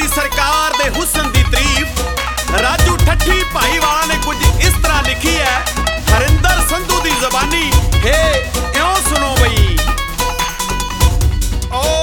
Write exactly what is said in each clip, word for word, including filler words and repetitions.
दी सरकार दे हुस्न दी तारीफ राजू ठट्ठी भाईवाला ने कुछ इस तरह लिखी है। हरिंदर संधू दी ज़बानी हे इयों सुनो बई। ओ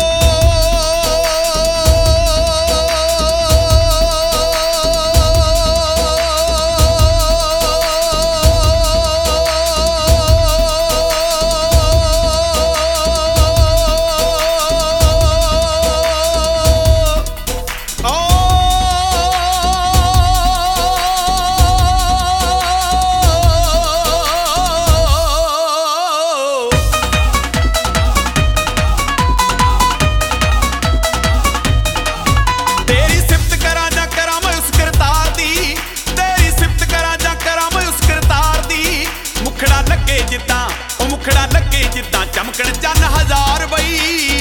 मुखड़ा लगे जिद्दां चमकण चन्न हजार बई।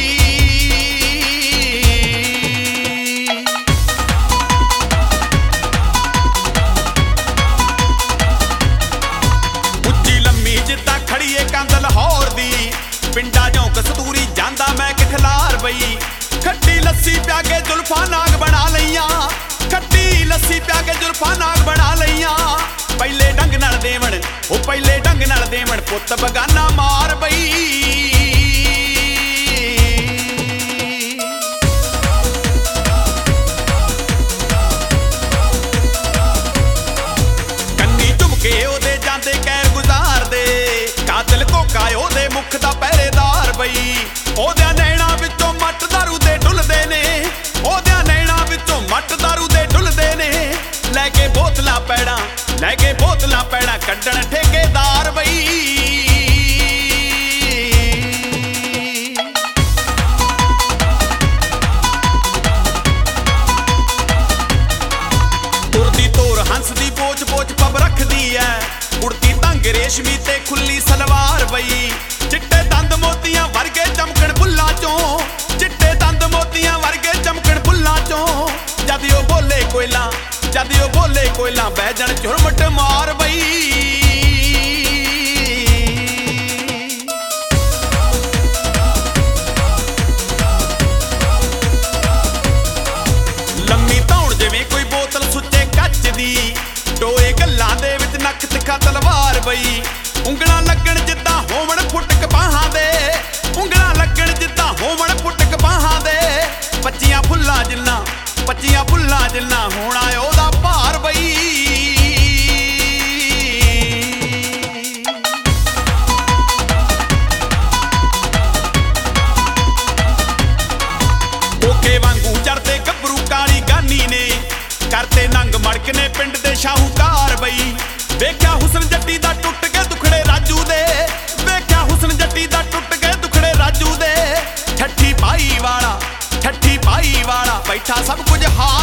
उच्ची लम्मी जिद्दां खड़ीए कंध लाहौर दी पिंडा जों कस्तूरी जांदा मैं कि खलार बई। खट्टी लस्सी प्या के जुल्फां नाग बना लईयां, खट्टी लस्सी प्या के जुल्फां नाग बना लईयां। पहले डंग नाल देवण ओ पहले डंग नाल देवण पुत्त बगाना मार बई। कन्नी झुमके ओदे जांदे कैर गुजार दे कातिल कोका ओदे मुख दा पहरेदार बई। ओदे नैणा विचों मट दारू दे ढुलदे ने, ओदे नैणा विचों मट दारू दे ढुलदे ने। लैके बोतलां पैड़ा लैके बोतलां पैड़ा कड्डण ठेकेदार बई। तुरदी तोर हंस दी पोच पोच पब रखदी है, उड़ती तंग रेशमी ते खुली सलवार बई। चिट्टे दंद मोतियां वर्गे चमकण बुल्लां चों, चिट्टे दंद मोतियां वर्गे चमकण बुल्लां चों। जद ओ बोले कोयला जद ओ बोले कोयला बैजण झुरमट मार बई। लम्मी धौण जिवें कोई बोतल सुच्चे कच्च दी, टोए गल्लां दे विच नक तिखा तलवार बई। उंगलां लगण जिद्दां होवण फुटक बाहां दे, उंगलां लगण जिद्दां होवण फुटक बाहां दे। पच्चियां फुल्लां जिन्ना पच्चियां फुल्लां जिन्ना होना ओदा भार बई। ओके वांगू चढ़ते गभरू काली गानी ने करते नंग मड़क ने पिंड दे शाहूकार बई। वेख्या हुसन जट्टी दा टुट के दुखड़े राजू दे, वेख्या हुसन जट्टी दा टुट के दुखड़े राजू दे। ठट्ठी भाई वाला ठट्ठी भाई वाला बैठा सब कुछ हार